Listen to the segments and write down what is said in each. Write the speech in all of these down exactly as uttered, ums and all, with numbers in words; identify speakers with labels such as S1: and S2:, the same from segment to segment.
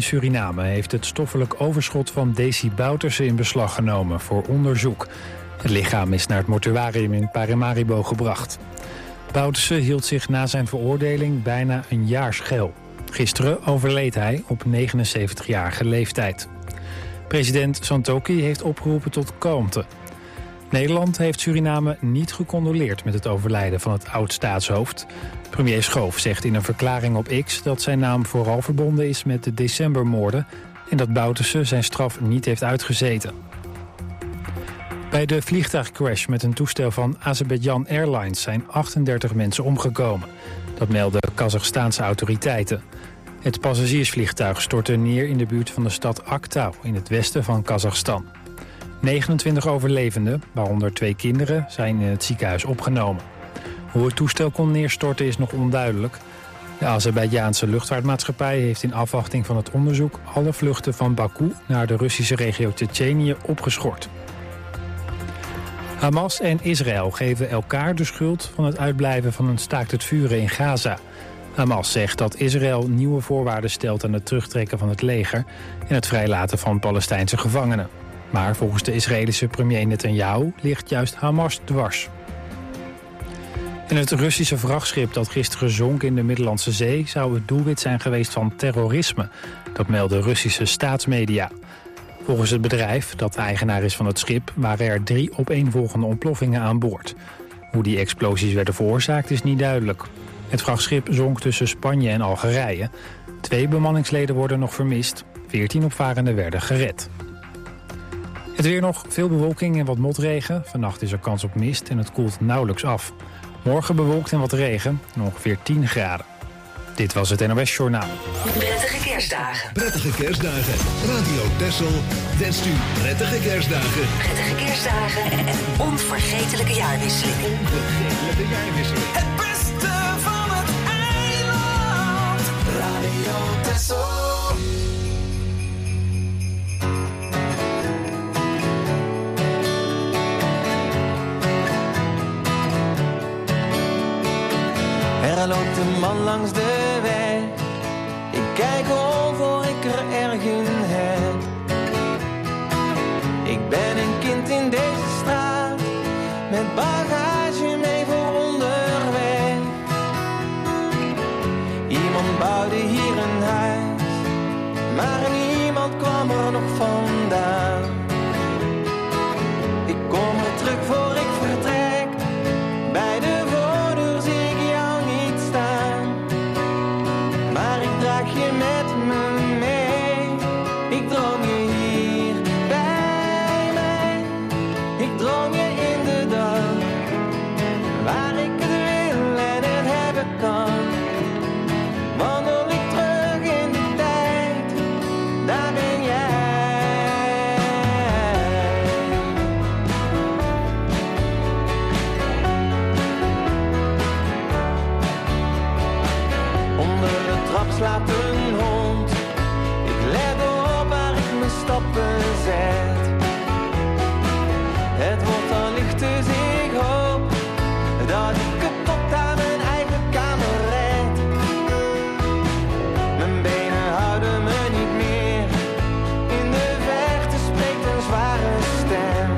S1: Suriname heeft het stoffelijk overschot van Desi Bouterse in beslag genomen voor onderzoek. Het lichaam is naar het mortuarium in Paramaribo gebracht. Bouterse hield zich na zijn veroordeling bijna een jaar schuil. Gisteren overleed hij op negenenzeventigjarige leeftijd. President Santokhi heeft opgeroepen tot kalmte. Nederland heeft Suriname niet gecondoleerd met het overlijden van het oud-staatshoofd. Premier Schoof zegt in een verklaring op X dat zijn naam vooral verbonden is met de decembermoorden en dat Bouterse zijn straf niet heeft uitgezeten. Bij de vliegtuigcrash met een toestel van Azerbaijan Airlines zijn achtendertig mensen omgekomen. Dat melden Kazachstaanse autoriteiten. Het passagiersvliegtuig stortte neer in de buurt van de stad Aktau in het westen van Kazachstan. negenentwintig overlevenden, waaronder twee kinderen, zijn in het ziekenhuis opgenomen. Hoe het toestel kon neerstorten is nog onduidelijk. De Azerbeidzjaanse luchtvaartmaatschappij heeft in afwachting van het onderzoek alle vluchten van Baku naar de Russische regio Tsjetsjenië opgeschort. Hamas en Israël geven elkaar de schuld van het uitblijven van een staakt het vuren in Gaza. Hamas zegt dat Israël nieuwe voorwaarden stelt aan het terugtrekken van het leger en het vrijlaten van Palestijnse gevangenen. Maar volgens de Israëlische premier Netanyahu ligt juist Hamas dwars. En het Russische vrachtschip dat gisteren zonk in de Middellandse Zee zou het doelwit zijn geweest van terrorisme. Dat melden Russische staatsmedia. Volgens het bedrijf, dat de eigenaar is van het schip, waren er drie opeenvolgende ontploffingen aan boord. Hoe die explosies werden veroorzaakt is niet duidelijk. Het vrachtschip zonk tussen Spanje en Algerije. Twee bemanningsleden worden nog vermist. Veertien opvarenden werden gered. Het weer nog, veel bewolking en wat motregen. Vannacht is er kans op mist en het koelt nauwelijks af. Morgen bewolkt en wat regen en ongeveer tien graden. Dit was het N O S Journaal.
S2: Prettige kerstdagen.
S3: Prettige kerstdagen. Radio Texel wenst u prettige kerstdagen.
S2: Prettige kerstdagen en een onvergetelijke jaarwisseling.
S3: Onvergetelijke jaarwisseling.
S4: Het beste van het eiland. Radio Texel.
S5: Er loopt een man langs de weg. Ik kijk om voor ik er erg in heb. Ik ben een kind in deze straat, met bagage mee voor onderweg. Iemand bouwde hier een huis, maar niemand kwam er nog vandaan. Ik kom er terug voor ik vertrek, bij de voordeur zie ik jou niet staan. Maar ik draag je met me mee, ik droom je hier bij mij. Ik droom je in de dag, waar ik het wil en het hebben kan. Wandel ik terug in de tijd, daar ben jij. Onder de trap slaapt een hond, ik let op waar ik mijn stappen zet. Het wordt al licht dus ik hoop dat ik het tot aan mijn eigen kamer red. Mijn benen houden me niet meer, in de verte spreekt een zware stem.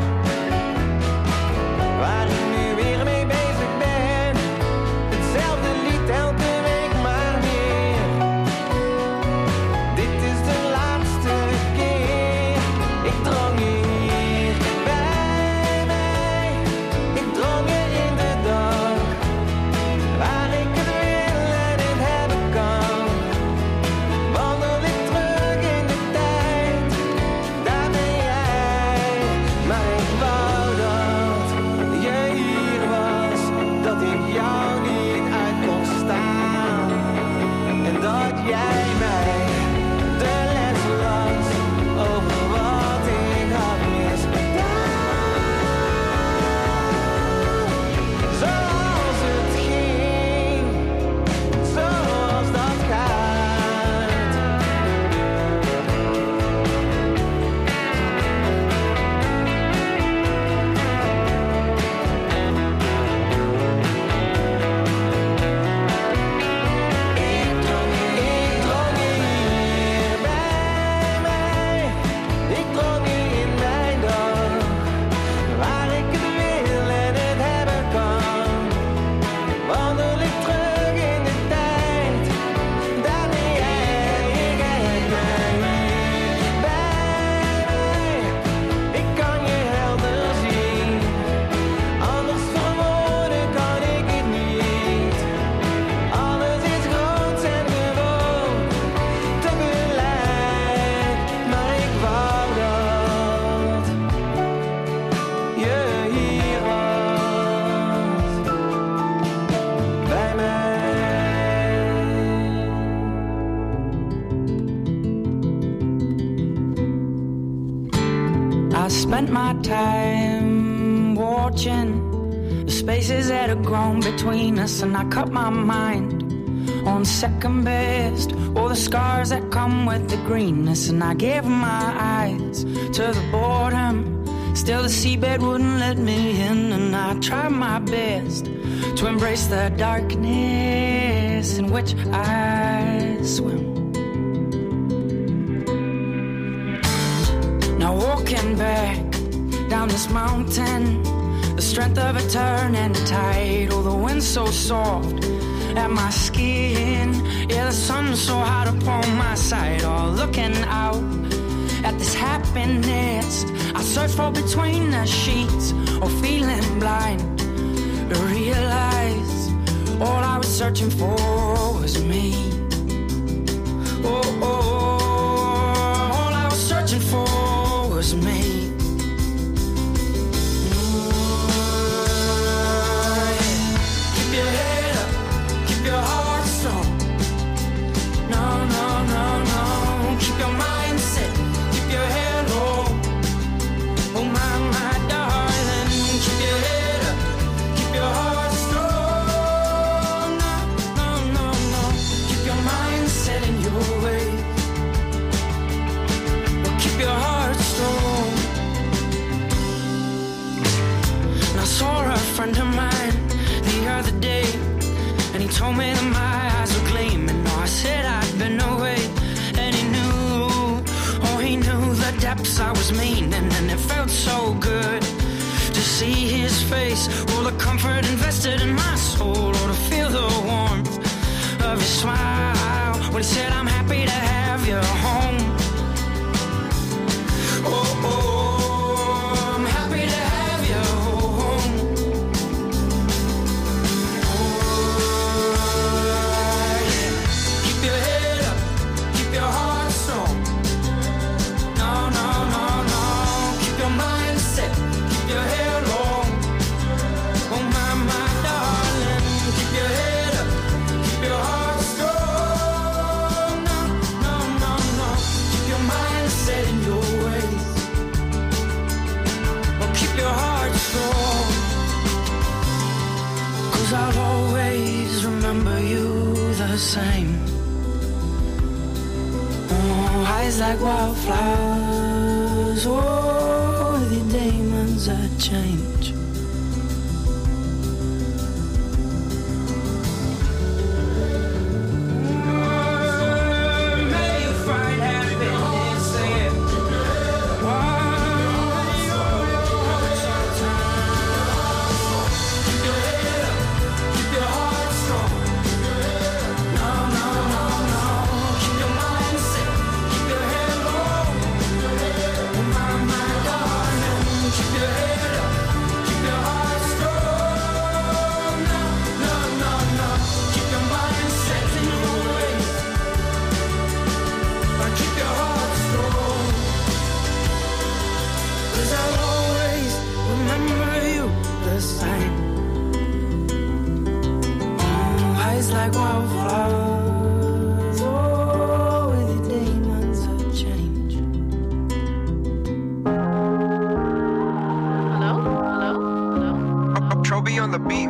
S5: Waar ik nu weer mee bezig ben, hetzelfde lied elke week maar weer. Dit is de laatste keer, ik droom
S6: spent my time watching the spaces that had grown between us, and I cut my mind on second best, all the scars that come with the greenness, and I gave my eyes to the boredom. Still the seabed wouldn't let me in, and I tried my best to embrace the darkness in which I swim. Now walking back down this mountain, the strength of a turn and a tide, oh the wind so soft at my skin, yeah the sun so hot upon my side, oh looking out at this happiness I search for between the sheets, or feeling blind to realize all I was searching for was me. Oh, oh, oh, all I was searching for was me. Oh, yeah. Keep your head up, keep your heart strong. No, no, no, no. Keep your mind set, keep your head low. Oh my, my darling, keep your head up, keep your heart strong. No, no, no, no. Keep your mind set in your way. But keep your heart strong. And I saw a friend of mine the other day, and he told me that my eyes were gleaming. Oh, I said I'd been away, and he knew, oh, he knew the depths I was meaning, and it felt so good to see his face, all the comfort invested in my soul, or to feel the warmth of his smile when he said, I'm happy to have you home. Oh, oh, I'm happy to have you home. Oh, yeah. Keep your head up, keep your heart strong. No, no, no, no. Keep your mind set, keep your hair long. Oh my, my darling, keep your head up, keep your heart strong. No, no, no, no. Keep your mind set in your ways. Oh, keep your heart strong. 'Cause I'll always remember you the same. Oh, eyes like wildflowers, oh, the demons that change. May you find happiness, sing it. Keep your head up, keep your heart strong. No, no, no, no. Keep your mind set, keep your head low. Oh my, my darling, keep your head up, keep your heart strong. No, no, no, no. Keep your mind set in your ways. But keep your heart strong. 'Cause I'll always remember you the same. Oh, eyes like wildflowers, oh, with the demons of change.
S7: Hello? Hello? Hello?
S8: Trophy on the beat.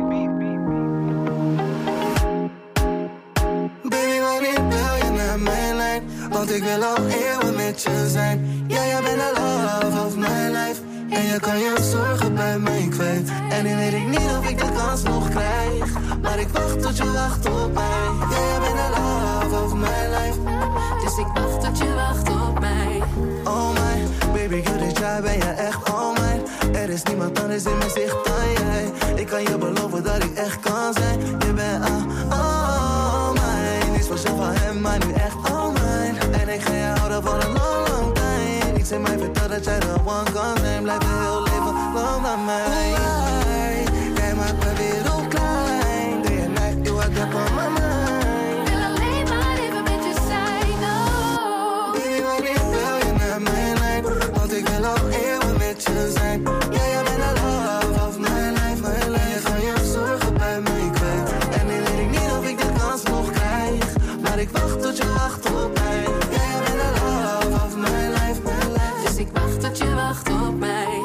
S5: Baby, wanneer bel je naar mijn lijn? Want ik wil al eeuwen met je zijn. Ja, jij bent de love of my life. En je kan je zorgen bij mij kwijt. En nu weet ik niet of ik de kans nog krijg. Maar ik wacht tot je wacht op mij. Ja, jij bent de love of my life.
S7: Dus ik wacht tot je wacht op mij.
S5: Oh my, baby, girl, dit jaar ben je echt all mine. Er is niemand anders in mijn zicht dan jij. Ik kan je beloven dat ik echt kan zijn. Je bent all, all mine. Niets was je van hem, maar nu echt all mine. En ik ga je houden voor een long, long time. Niets in mij vertelt dat jij de one kan zijn. Blijf je heel leven lang aan mij. Oei, jij maakt me wereld klein. Day and night, you are up on my mind.
S7: Wil alleen maar even met je zijn, oh.
S5: Baby, wanneer bel je naar mijn lijn? Want ik wil al eeuwen met je zijn. Ja, jij bent de love of my life, my life. Je kan je zorgen bij mij kwijt. En nu weet ik niet of ik de kans nog krijg. Maar ik wacht tot je wacht op mij. Ja, jij bent de love of my life, my life.
S7: Dus ik wacht tot je wacht op mij.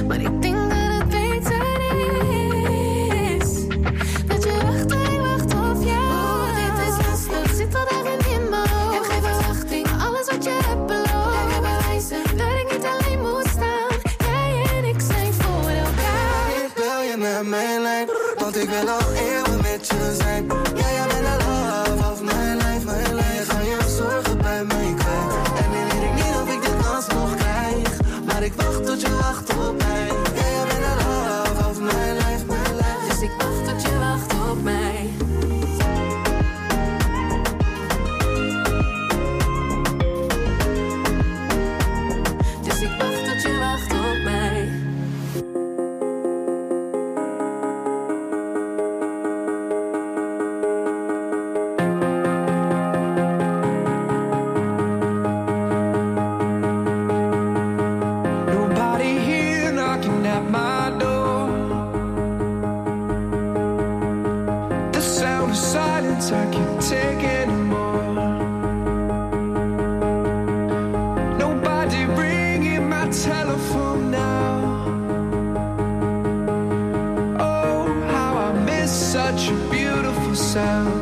S7: Maar ik denk dat het beter is dat je wacht en ik wacht op jou. Oh, dit is lastig, zit al daarin in mijn hoofd. Heb geen verwachting, maar alles wat je hebt beloofd. Heb je bewijzen dat ik niet alleen moet staan. Jij en ik zijn voor elkaar.
S5: Ik wil je naar mijn lijn, want ik wil al eeuwen met je zijn. Ja, jij bent de love of mijn life, mijn life. Ga je zorgen bij mij kwijt. En nu weet ik niet of ik dit alsnog krijg, maar ik wacht tot je wacht op mij. Ja, jij bent de love of mijn life, mijn life.
S7: Dus ik wacht tot je wacht op mij. Dus ik wacht tot je wacht op mij.
S4: Nobody here knocking at my door. The sound of silence I can't take anymore. Nobody ringing my telephone now. Oh, how I miss such a beautiful sound.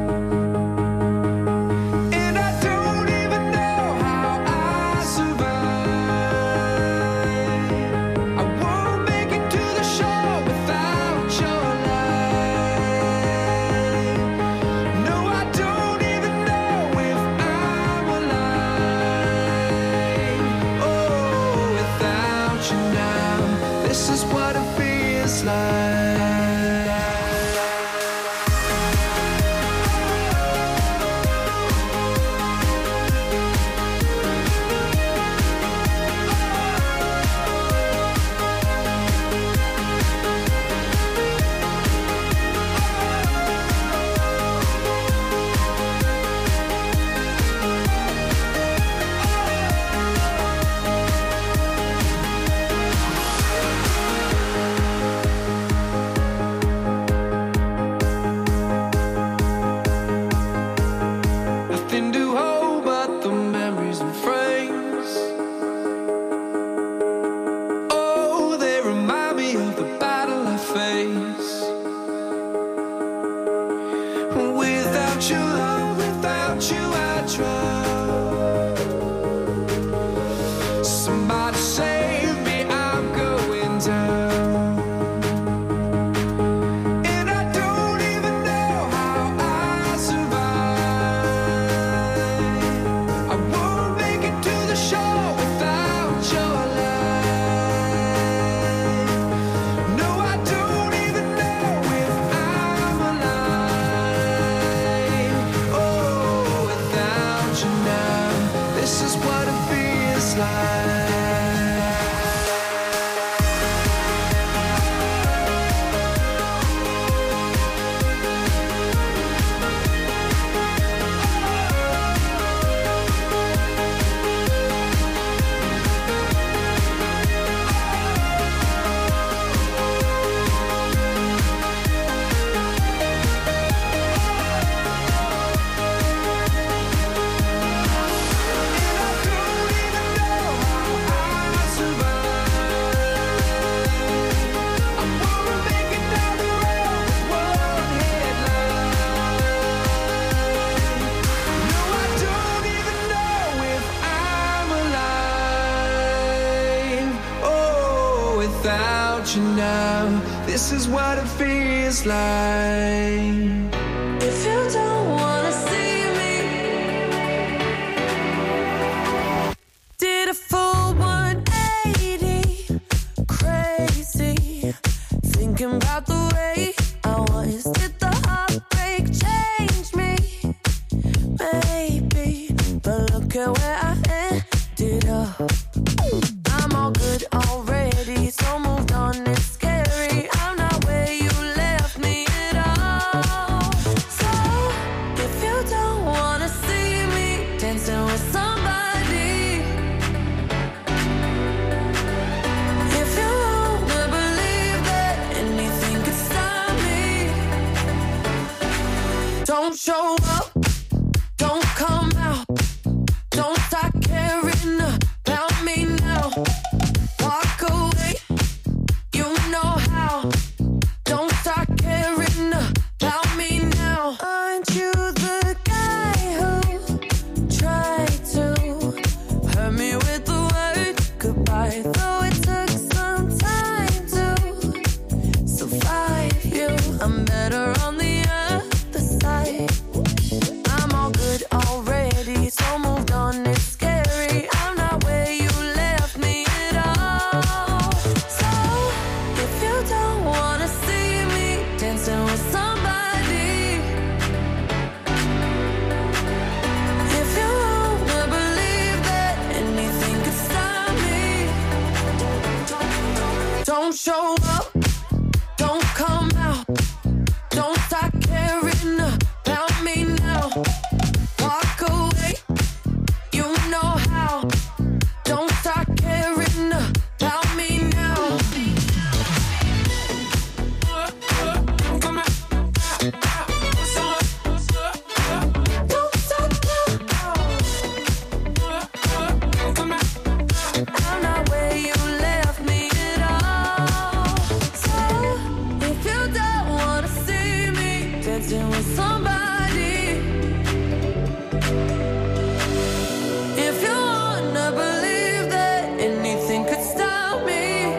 S4: And I don't even know how I survive. I won't make it to the shore without your light. No, I don't even know if I'm alive. Oh, without you now, this is what it feels like. Nothing to hold but the memories and frames. Oh, they remind me of the battle I face. Without your love, without you I drown. Somebody save me, I'm going down. And I don't even know how I survive. I won't make it to the shore without your light. No, I don't even know if I'm alive. Oh, without you now, this is what it feels like. Without you now, this is what it feels like.
S7: If you don't wanna see me, did a full one eighty, crazy, thinking about the way I was. Did the heartbreak change me? Maybe, but look at where I ended up. I'm all good already, so moved on, it's scary. I'm not where you left me at all. So, if you don't wanna see me dancing with somebody, if you wanna believe that anything could stop me, don't show up, don't come out, don't start caring about me now. Walk away, show up, don't come out, don't start caring about me now. Walk away, you know how. Don't start caring about me now. Don't stop now. I'm not where you left me at all. So if you don't wanna see me dancing with somebody, if you wanna believe that anything could stop me,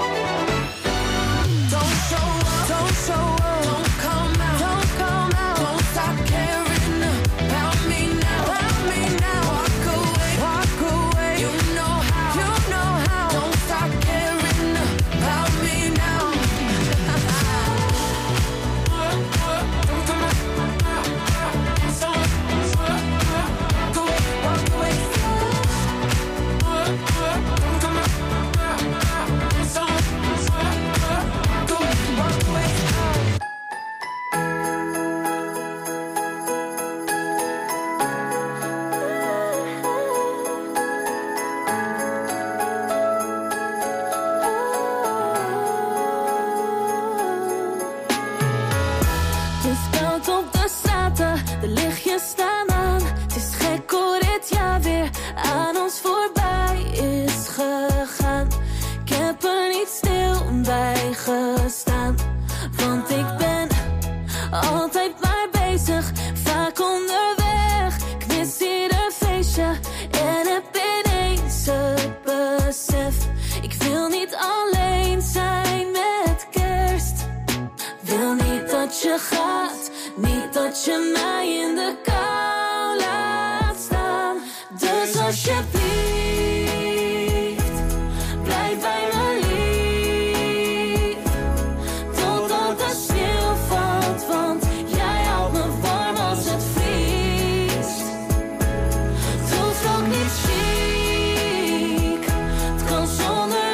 S7: don't show up, don't show up, don't come out, don't come out, don't stop caring about me now, about me now. Walk away, walk away, you know how, you know how. Don't stop caring about me now. Walk away, walk away. Het is koud op de straten, de lichtjes staan aan. Het is gek hoe dit jaar weer aan ons voorbij is gegaan. Ik heb er niet stil bij gestaan, want ik ben altijd maar bezig, vaak onderweg. Ik mis ieder feestje en heb ineens het besef. Ik wil niet alleen zijn met kerst. Wil niet dat je gaat, niet dat je mij in de kou laat staan. Dus alsjeblieft, blijf bij me lief, totdat de sneeuw valt, want jij houdt me warm als het vriest. Het hoeft ook niet chic, het kan zonder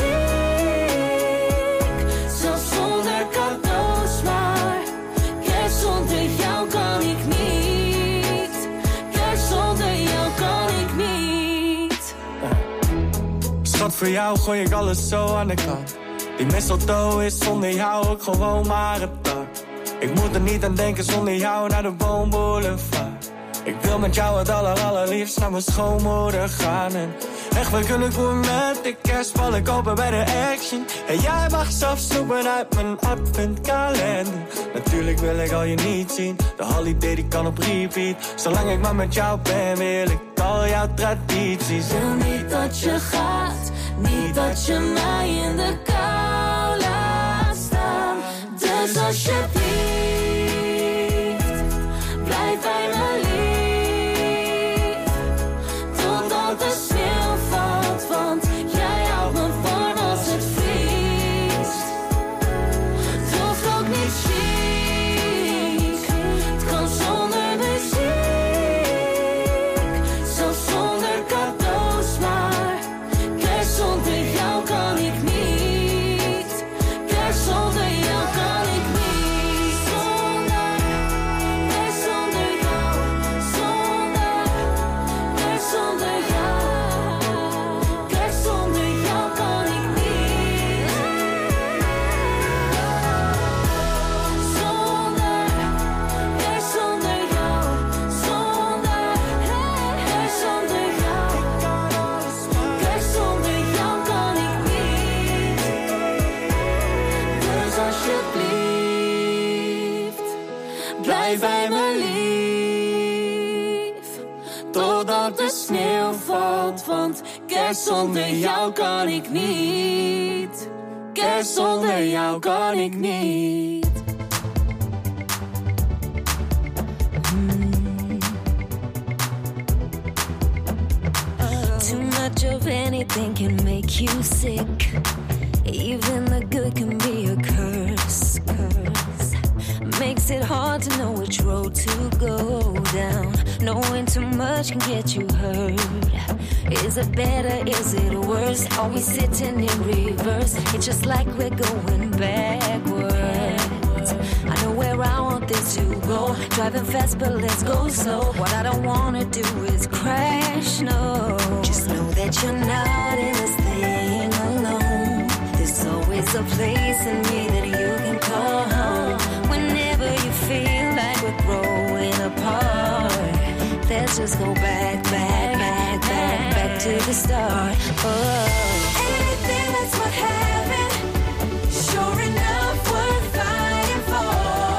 S7: muziek, zelfs zonder cadeaus, maar kerst zonder jou kan ik niet. Kerst zonder jou kan ik niet.
S9: Schat, voor jou gooi ik alles zo aan de kant. Die mistletoe is zonder jou ook gewoon maar een tak. Ik moet er niet aan denken zonder jou naar de Boomboulevard. Ik wil met jou het aller allerliefst naar mijn schoonmoeder gaan. En echt, we kunnen goed met de kerst, val ik open bij de Action. En jij mag zelf snoepen uit mijn adventkalender. Natuurlijk wil ik al je niet zien, de holiday die kan op repeat. Zolang ik maar met jou ben, wil ik al jouw tradities.
S7: Wil niet dat je gaat, niet dat je mij in de kou laat staan. Dus alsjeblieft, blijf bij me lief, totdat de sneeuw valt, want jij houdt me warm als het vriest. Het hoeft ook niet chic, het kan zonder muziek, zelfs zonder cadeaus, maar kerst zonder jou kan ik niet. Kerst zonder jou kan ik niet. Zonder, kerst zonder jou. Zonder, kerst zonder jou. Kerst zonder jou kan ik niet. Zonder, kerst zonder jou. Zonder, kerst zonder jou. Kerst zonder jou kan ik niet. Dus alsjeblieft, blijf bij me lief, totdat de sneeuw valt, want kerst zonder jou kan ik niet. Kerst zonder jou kan ik niet.
S10: Too much of anything can make you sick. Even the good can be a curse, curse. Makes it hard to know which road to go down. Knowing too much can get you hurt. Is it better, is it worse? Are we sitting in reverse? It's just like we're going backwards. I know where I want this to go. Driving fast, but let's go slow. What I don't wanna do is crash, no. Just know that you're not in this thing alone. There's always a place in me that you can call home. Whenever you feel like we're growing apart, let's just go back, back, back, back, back to the start. Oh. Anything that's worth having, sure enough worth fighting for.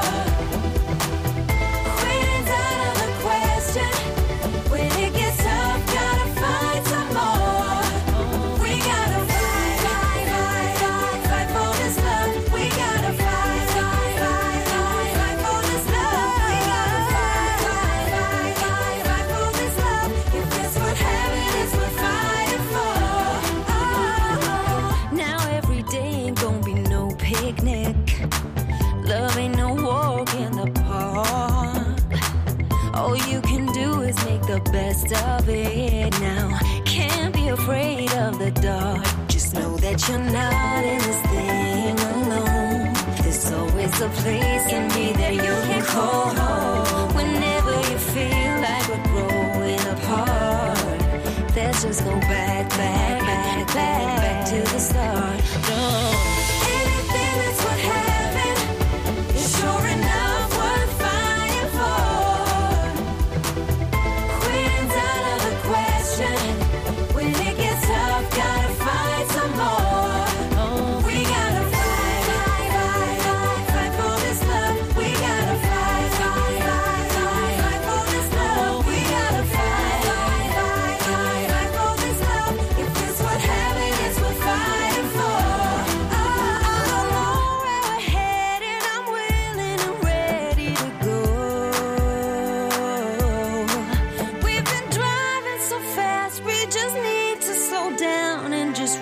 S10: Quitting's out of the question. When it gets tough, gotta find some more. We gotta fight, fight, fight, fight, fight for this love. We gotta fight, fight, fight, fight, fight for this love. We gotta fight, fight, fight, fight, fight for this love. If it's worth having, it's worth fighting for. Oh. Now every day ain't gonna be no picnic. Love ain't no walk in the park. All you can do is make the best of it now. Can't be afraid of the dark. Just know that you're not in this thing alone. There's always a place in me that you can call home. Whenever you feel like we're growing apart, let's just go back, back, back, back, back to the start. No. Anything that's worth having is sure enough worth fighting for. Quitting's out of the question. When it gets tough, gotta fight some more. We gotta fight, fight, fight, fight, fight for this love. We gotta fight, fight, fight, fight, fight for this love. We gotta fight, fight, fight, fight, fight for this love. If it's worth having, it's worth fighting for. Oh, I don't know where we're headed. I'm willing and ready to go. We've been driving so fast, we just need to slow down and just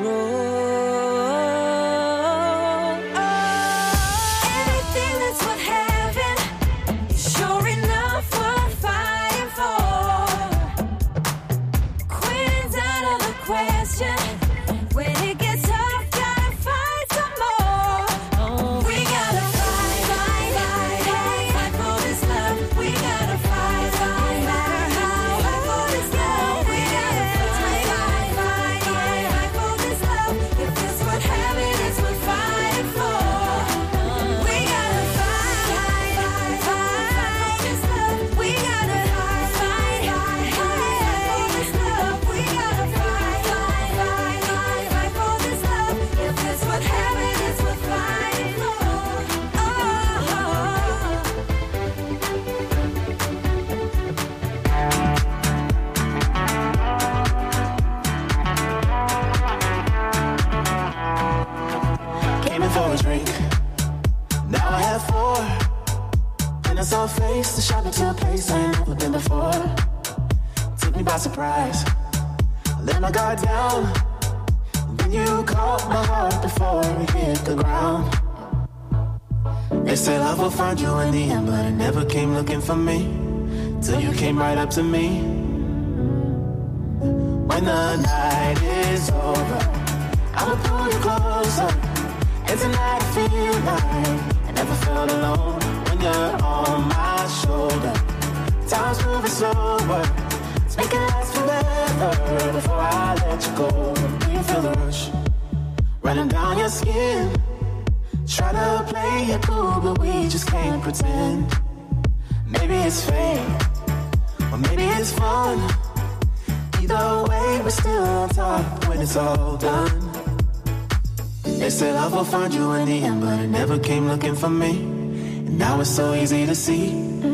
S10: roll. Anything that's worth having is sure enough worth fighting for. Quitting's out of the question. When it gets tough, gotta fight some more. We gotta fight, fight, fight, fight, fight for this love. We gotta fight, fight, fight, fight, fight for this love. We gotta fight, fight, fight, fight, fight for this love. If it's worth having, it's worth fighting for. We gotta fight, fight, fight, fight, fight for this love. We gotta fight, fight, fight, fight, fight for this love. We gotta fight, fight, fight, fight, fight for this love. If it's worth having, it's worth fighting for. Oh.
S11: Came in for a drink, now I have four. And I saw a face to shop into a place I ain't never been before. Took me by surprise, I let my guard down. Then you caught my heart before it hit the ground. They say love will find you in the end, but it never came looking for me. Till you came right up to me. When the night is over, I'ma pull you closer. And tonight I feel like I never felt alone. When you're on my shoulder, time's moving slower. Let's make it last forever. Before I let you go, do you feel the rush running down your skin? Try to play it cool, but we just can't pretend. Maybe it's fate, or maybe it's fun. Either way, we're still on top when it's all done. They say love will find you in the end, but it never came looking for me. And now it's so easy to see.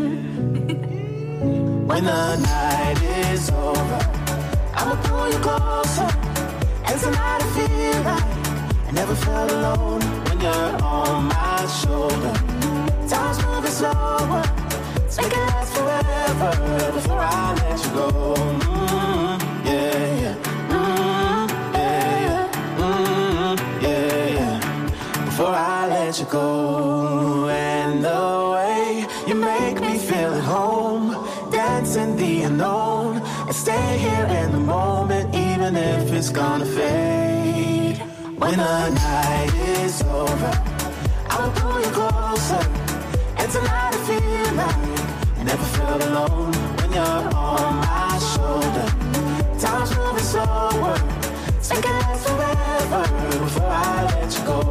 S11: When the night is over, I'ma pull you closer. And tonight I feel like I never felt alone. When you're on my shoulder, time's moving slower. Let's make it last forever. Before I let you go. Mm, yeah, yeah. Mm, yeah, yeah. Mm, yeah, yeah. Before I let you go. And the way you make me feel at home, dance in the unknown, and stay here in the moment. even if it's gonna fade. When the night is over, I will pull you closer. And tonight I feel like I never felt alone when you're on my shoulder. Time's moving slower, so it can last forever before I let you go.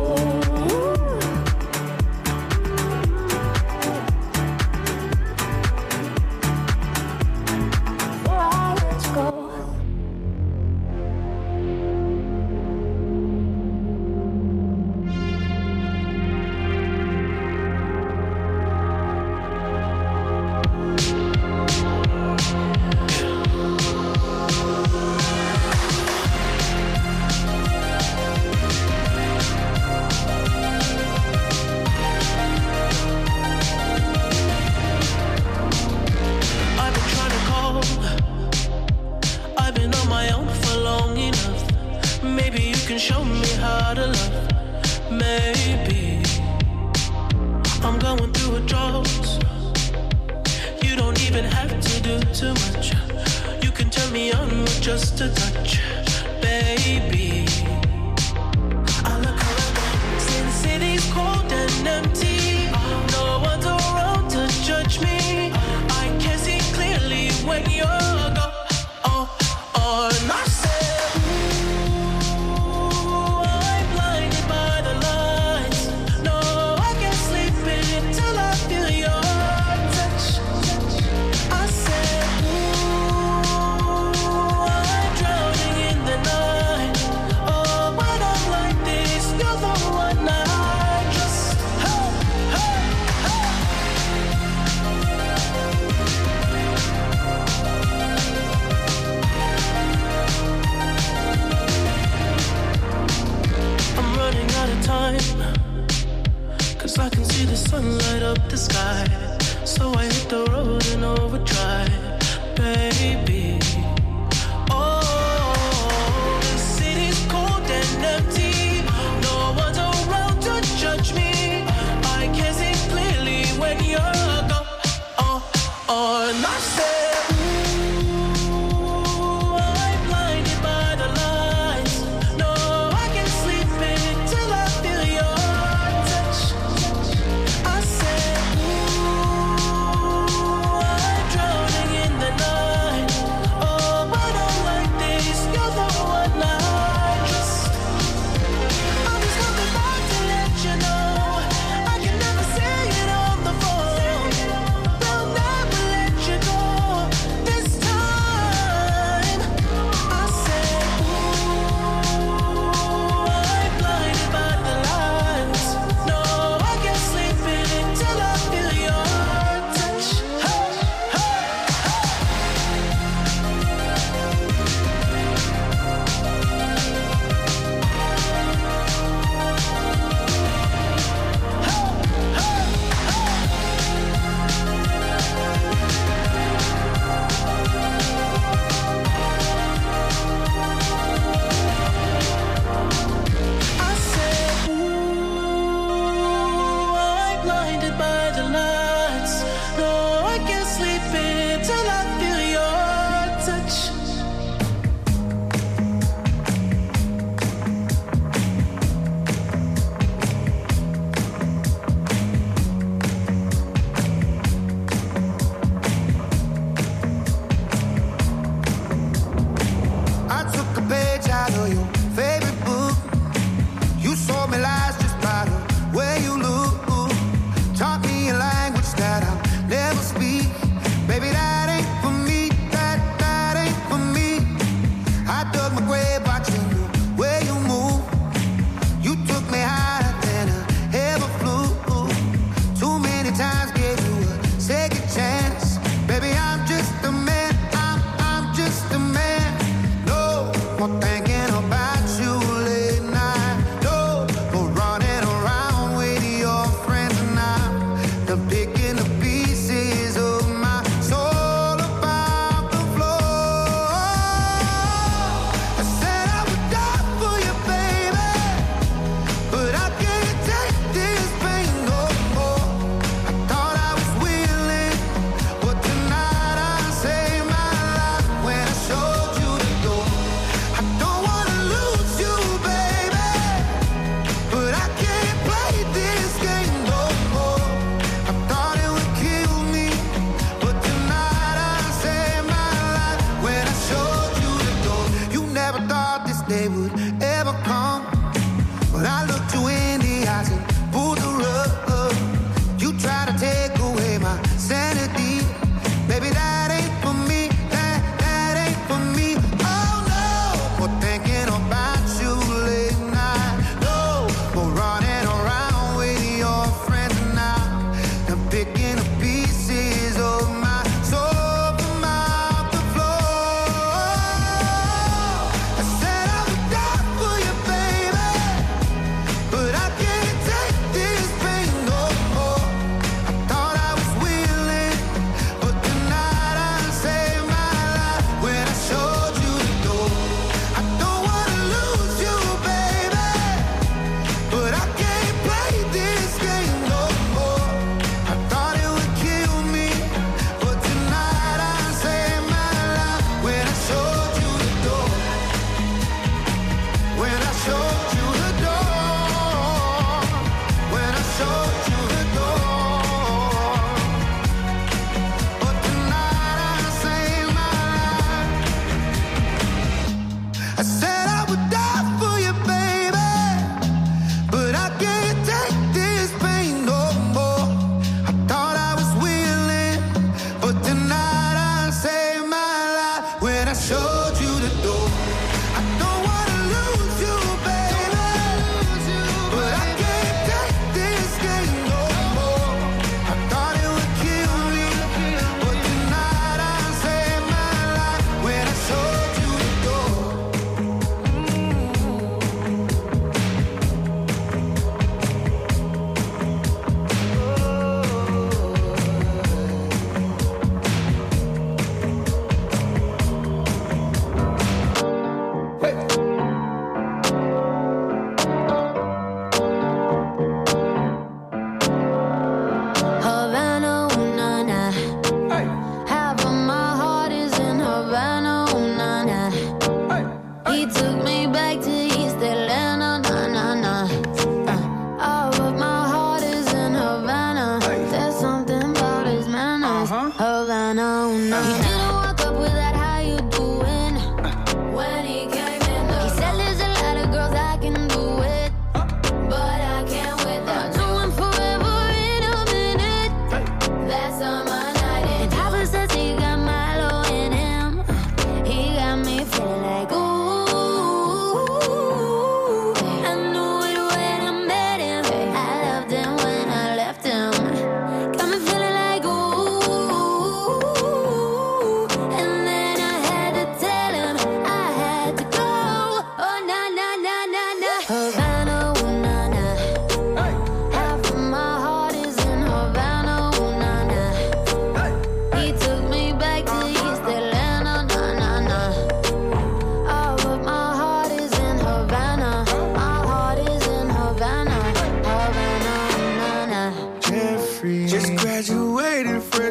S12: Drowning in the night.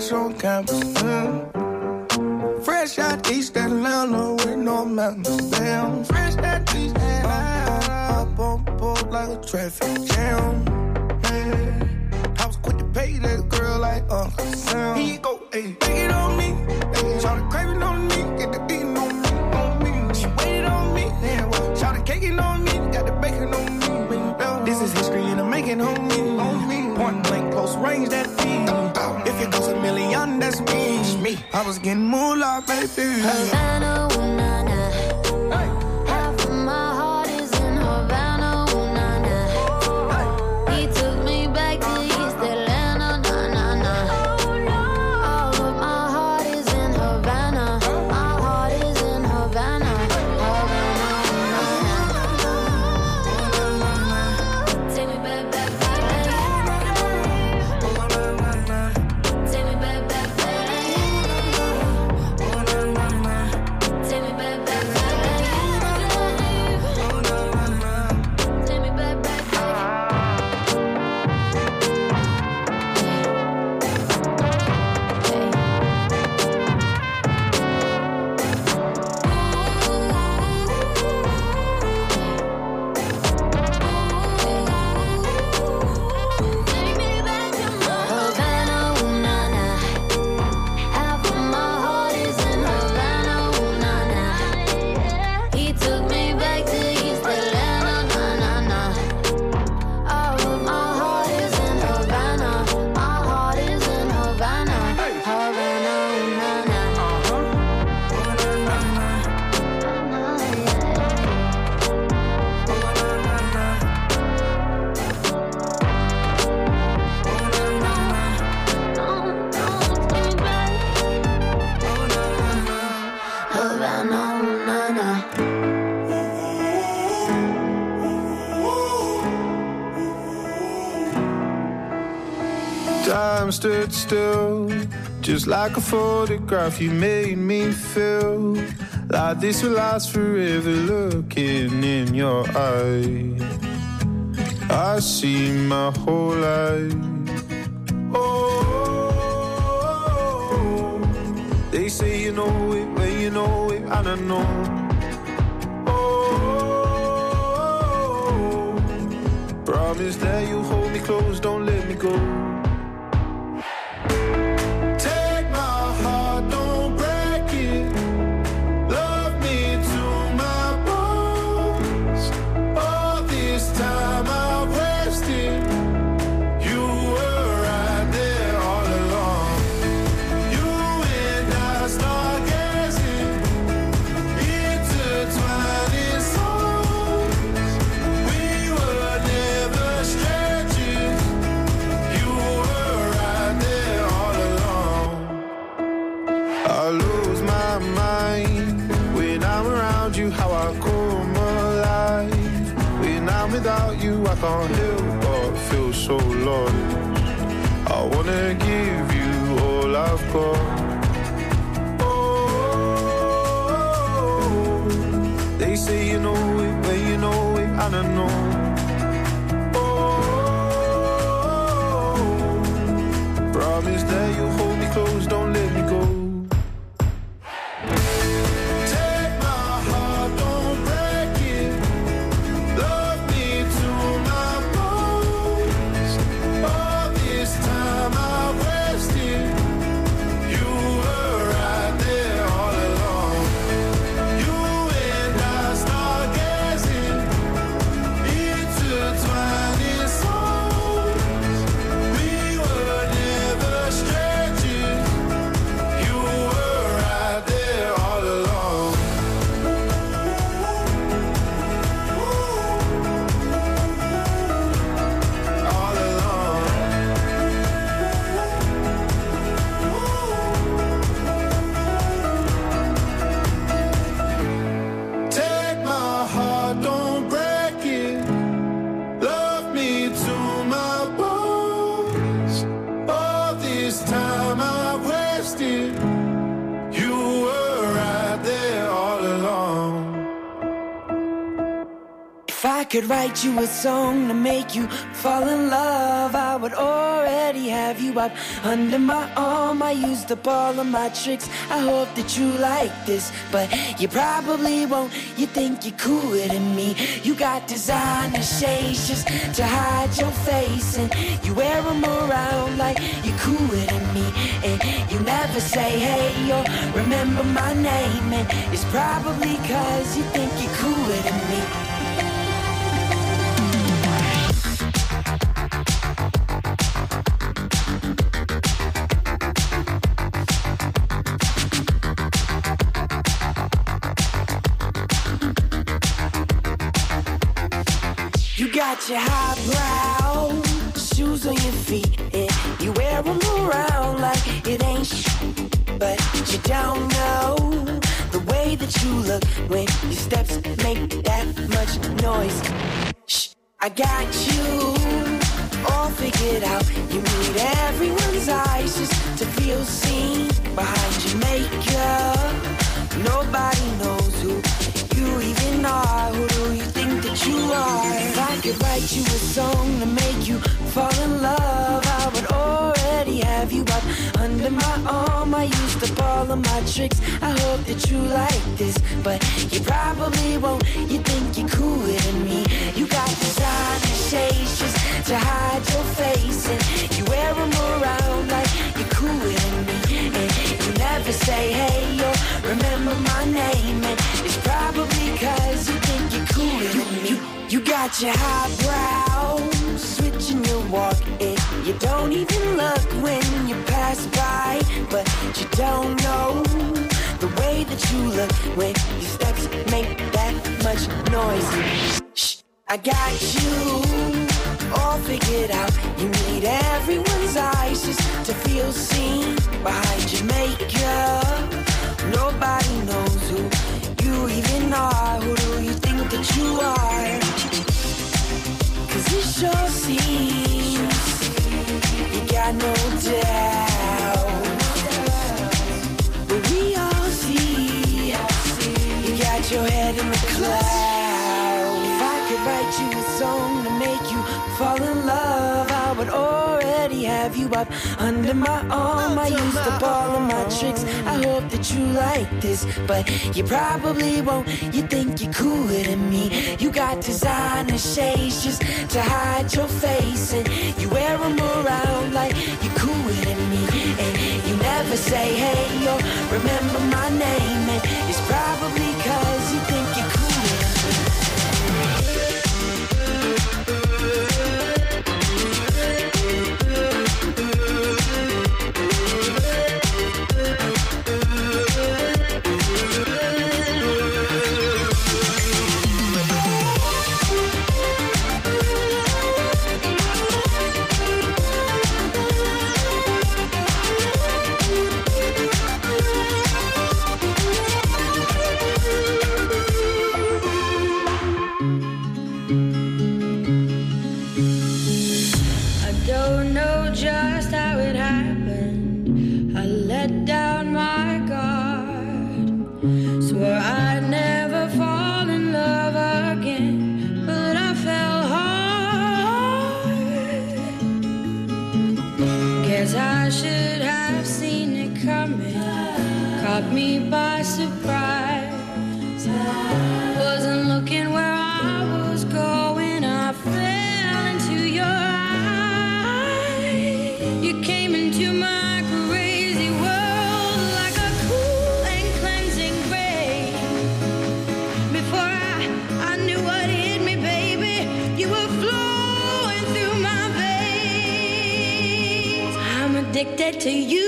S12: fresh on campus. Mm. Fresh out East Atlanta with no mountains. Damn, fresh out East Atlanta. Up on board like a traffic jam. Yeah. I was quick to pay that girl like Uncle Sam. Here you go, ayy, take it on me. Ayy, shout the craving on me, get the beating on me, on me. She waited on me, yeah, well, shout the caking on me, got the bacon on me. This is history and I'm making on me, on me. Point blank, close range, that feed. If it goes a million, that's me. me. I was getting moolah, baby.
S7: Havana, ooh, nah, nah. Half of my heart is in Havana, ooh, nah, nah. He took me back to East Atlanta, nah, nah, nah. All of my heart is in Havana. My heart is in Havana. Havana, ooh, nah, nah. Take me back, back, back, back. Take me back, back, back.
S12: Time stood still, just like a photograph. You made me feel like this will last forever. Looking in your eyes, I see my whole life. Oh, they say you know it when you know it, and I know. Oh, promise that you hold me close, don't let me go. Without you, I can't help but feel so lost. I wanna give you all I've got. Oh, they say you know it when you know it, and I know. Oh, promise that you'll hold me close, don't let me go.
S6: could write you a song to make you fall in love, I would already have you up under my arm. I used up all of my tricks, I hope that you like this, but you probably won't. You think you're cooler than me. You got designer shades just to hide your face, and you wear them around like you're cooler than me. And you never say hey or remember my name, and it's probably cause you think you're cooler than me. You got your highbrow shoes on your feet, and you wear them around like it ain't sh**, but you don't know the way that you look when your steps make that much noise. Shh, I got you all figured out. You need everyone's eyes just to feel seen behind your makeup. Nobody knows who you even are. Who do you think that you are? If I could write you a song to make you fall in love, I would already have you up under my arm. I used up all of my tricks, I hope that you like this, but you probably won't. You think you're cooler than me. You got designer shades just to hide your face, and you wear them around like you're cooler than me. And you never say hey or remember my name, and it's probably cause you think you're cooler than me. You, you got your highbrow switching your walk, and you don't even look when you pass by, but you don't know the way that you look when your steps make that much noise. Shh, I got you all figured out. You need everyone's eyes just to feel seen behind your makeup. Nobody knows who you even are. Who do you think that you are? Cause it sure seems you got no doubt, but we all see you got your head in the clouds. If I could write you a song to make you fall in love, I would already have you up under my arm. I used up all of my tricks, I hope that you like this, but you probably won't. You think you're cooler than me. You got designer shades just to hide your face, and you wear them around like you're cooler than me. And you never say hey or remember my name, and it's probably cause you think you're cooler than me. Caught me by surprise. Wasn't looking where I was going. I fell into your eyes. You came into my crazy world like a cool and cleansing rain. Before I, I knew what hit me, baby, you were flowing through my veins. I'm addicted to you.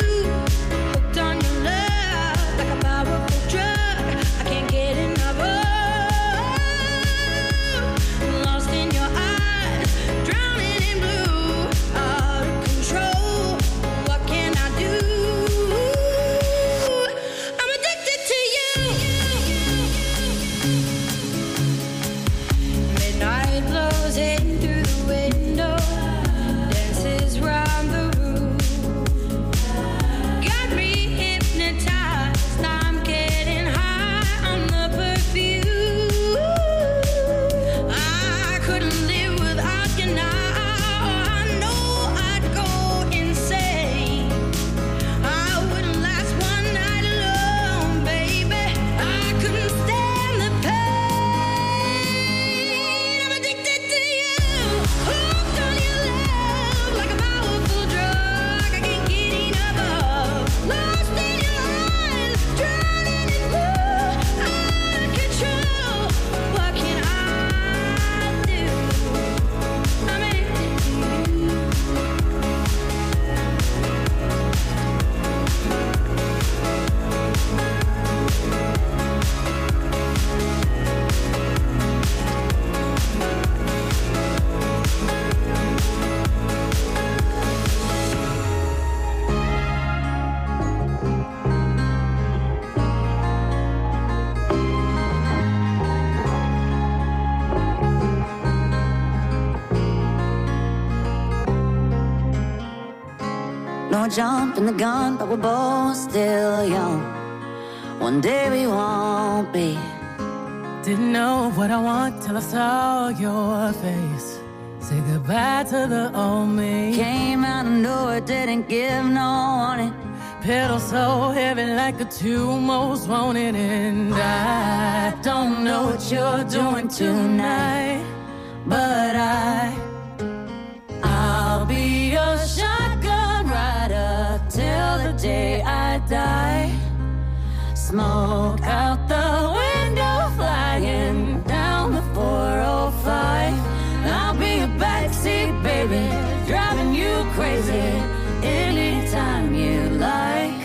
S13: we're jumping the gun, but we're both still young. One day we won't be.
S14: Didn't know what I want till I saw your face. Say goodbye to the old me.
S13: Came out of nowhere, didn't give no warning.
S14: Pedal so heavy like the two most wanted. And I don't know what you're doing tonight, but I I'll be your shotgun rider till the day I die. Smoke out the window, flying down the four oh five. I'll be a backseat baby, driving you crazy anytime you like.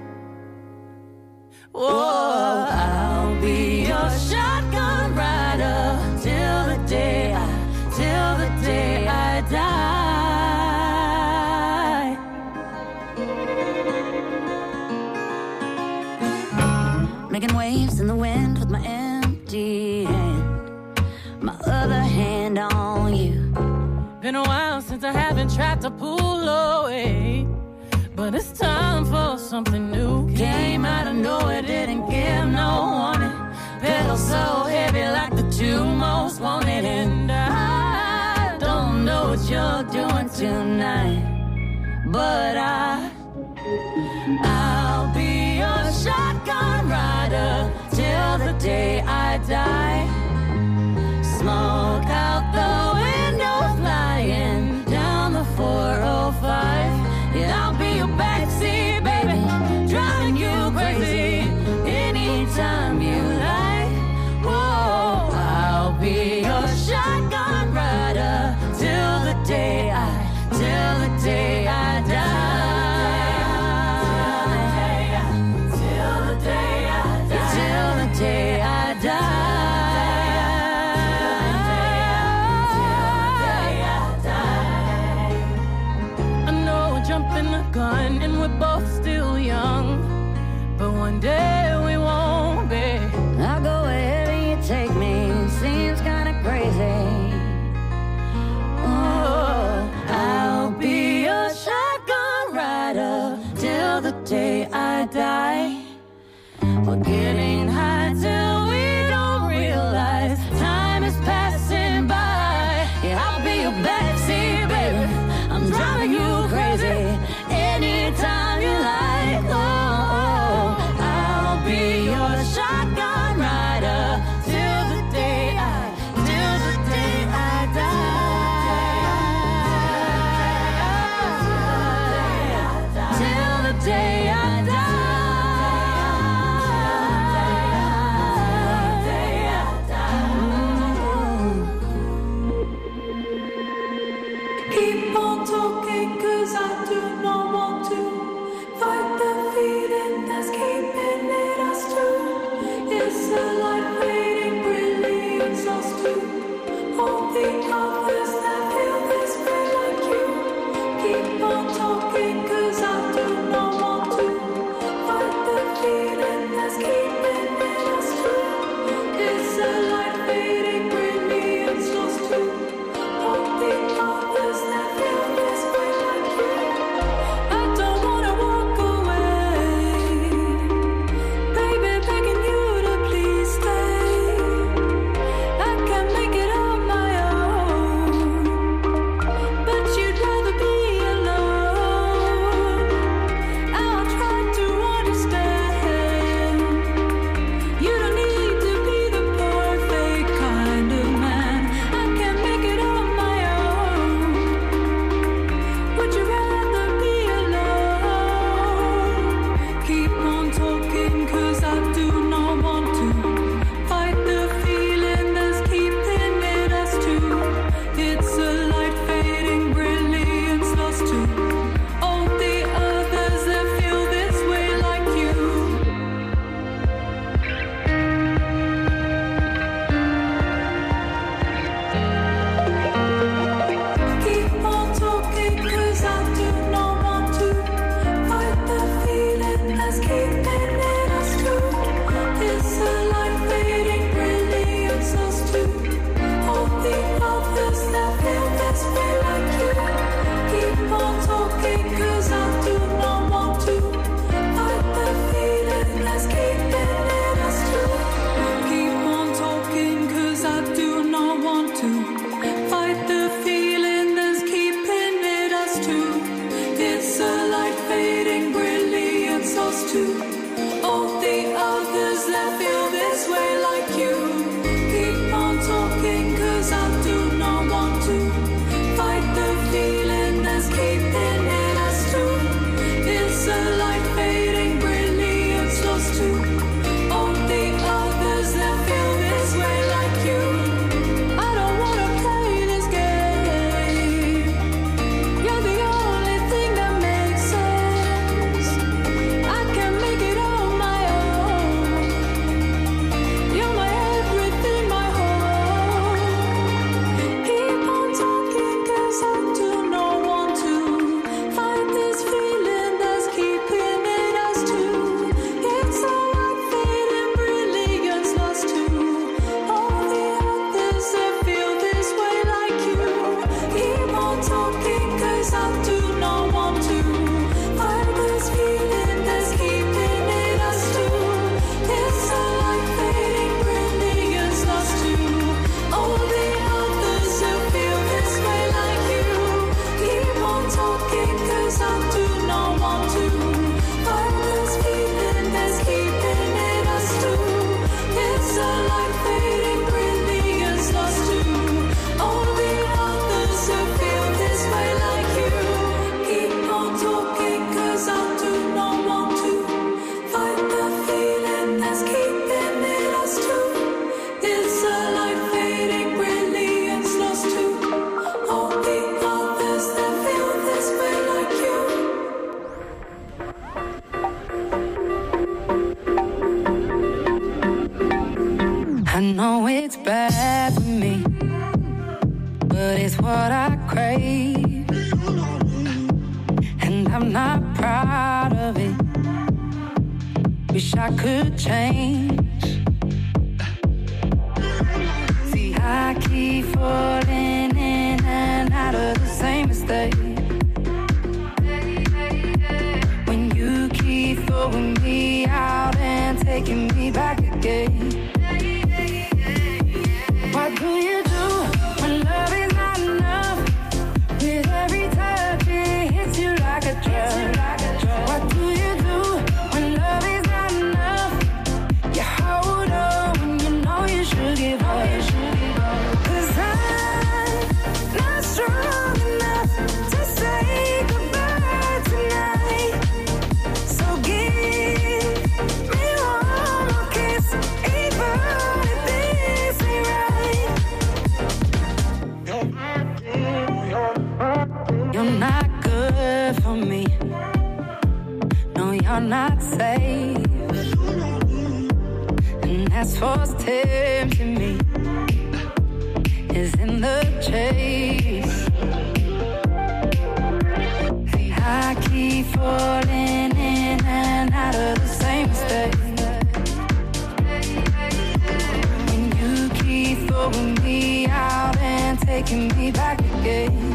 S14: Oh, I'll be your shotgun rider till the day I, till the day I die.
S13: Making waves in the wind with my empty hand, my other hand on you.
S14: Been a while since I haven't tried to pull away, but it's time for something new.
S13: Came out of nowhere, didn't give no warning. Pedal so heavy like the two most wanted. And I don't know what you're doing tonight, but I I'll be your shotgun rider till the day I die. Smoke out the window, flying down the four oh five. Yeah, I'll be your backseat baby, driving you crazy anytime you like. Whoa, I'll be your shotgun rider till the day I, till the day I die. Day I die.
S14: I know we're jumping the gun and we're both still young, but one day we won't be.
S13: I'll go wherever you take me, seems kinda crazy. Oh, I'll be your shotgun rider till the day I die. We're getting high till we don't realize time is passing by. Yeah, I'll be your backseat baby, I'm driving you crazy anytime you like. Oh, I'll be your shotgun rider till the day I, till the day I die. Till the day I die.
S10: Keep on talking, cause I do not want to fight the feeling that's keeping it us true. It's a light fading, brilliance lost too. All the others that feel this way like you. Keep on talking, cause I do not want to fight the feeling that's keeping it us true. It's a light fading, brilliance lost too. All the others that feel this way like you.
S6: It's what I crave, and I'm not proud of it. Wish I could change. See, I keep falling in and out of the same mistake. When you keep throwing me out and taking me back again. What do you do when love is not enough? With every touch it hits you like a drug. What do you do when love is not enough? You hold on when you know you should give up. Cause I'm not strong enough to say goodbye tonight. So give me one more kiss, even if this ain't right. You're not good for me. No, you're not safe. And that's what's tempting me, is in the chase. I keep falling in and out of the same mistake. When you keep throwing me out and taking me back again.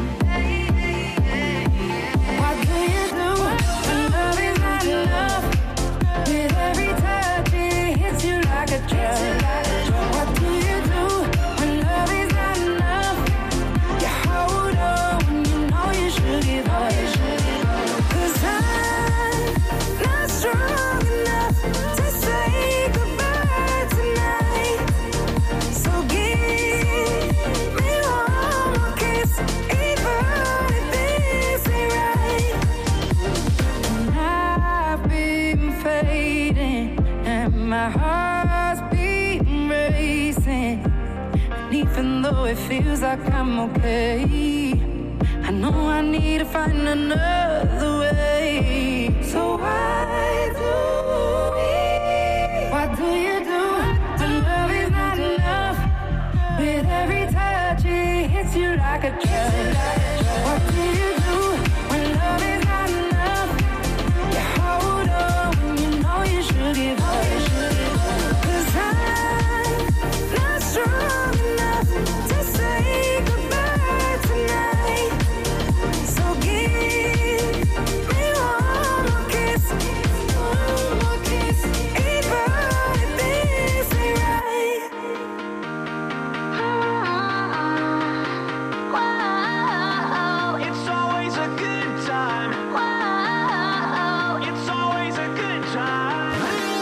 S6: What do you do when love is not enough? With every touch it hits you like a drug. What do you do when love is not enough? You hold on when you know you should give up. Cause I'm not strong enough to say goodbye tonight. So give me one more kiss, even if this ain't right. And I've been fading, and my heart's beating racing. And even though it feels like I'm okay, I know I need to find another way. So why do we? What do you do when love is not enough? With every touch it hits you like a drug. What do you do when love is not enough? You hold on when you know you should give up. Cause I'm not strong enough to say goodbye tonight. So give me one more kiss, one more kiss, even if this ain't right. Whoa, it's always a good time. Whoa, it's always a good time.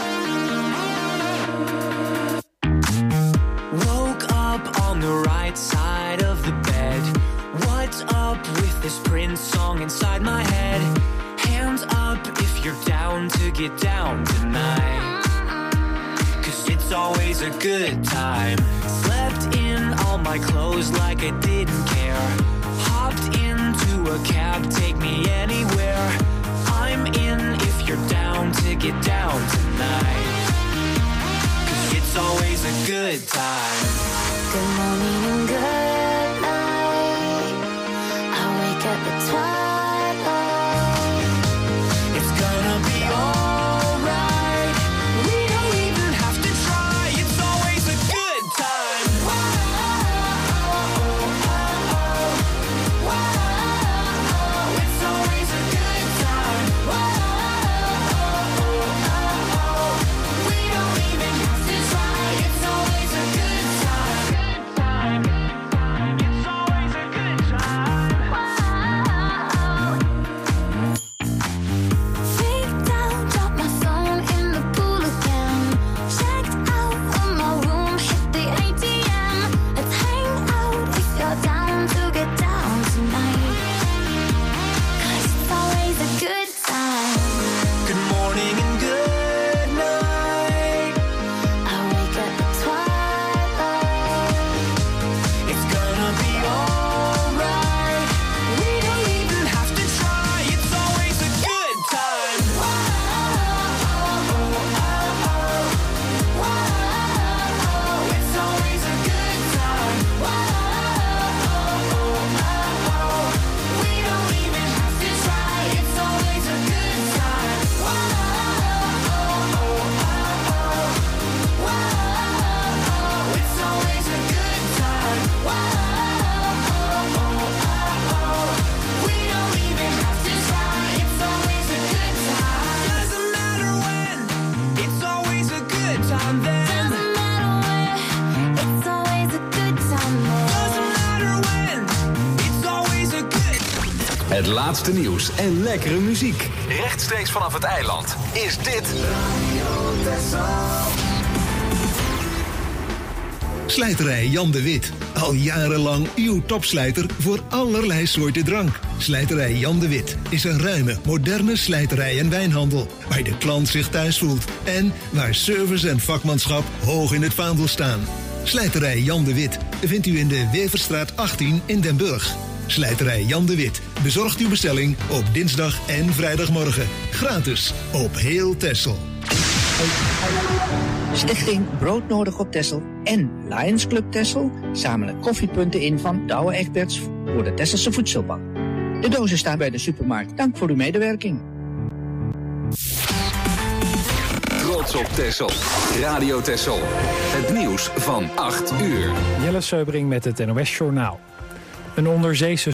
S15: Woke up on the right side of the bed. What's up with this Prince song inside my head? Hands up if you're down to get down tonight. Cause it's always a good time. Slept in all my clothes like I didn't care. Hopped into a cab, take me anywhere. I'm in if you're down to get down tonight. Cause it's always a good time.
S10: Good morning and good night. I wake up at twilight.
S15: It's gonna be alright. We don't even have to try. It's always a good time. It's always a good time. We don't even have to try. It's always a good time. It's always a good time.
S16: Het laatste nieuws en lekkere muziek. Rechtstreeks vanaf het eiland is dit...
S3: Slijterij Jan de Wit. Al jarenlang uw topslijter voor allerlei soorten drank. Slijterij Jan de Wit is een ruime, moderne slijterij en wijnhandel. Waar de klant zich thuis voelt. En waar service en vakmanschap hoog in het vaandel staan. Slijterij Jan de Wit vindt u in de Weverstraat achttien in Den Burg. Slijterij Jan de Wit bezorgt uw bestelling op dinsdag en vrijdagmorgen. Gratis op heel Texel.
S17: Stichting Broodnodig op Texel en Lions Club Texel zamelen koffiepunten in van Douwe Egberts voor de Tesselse voedselbank. De dozen staan bij de supermarkt. Dank voor uw medewerking.
S16: Trots op Texel. Radio Texel. Het nieuws van acht uur.
S1: Jelle Seubring met het N O S Journaal. Een onderzeese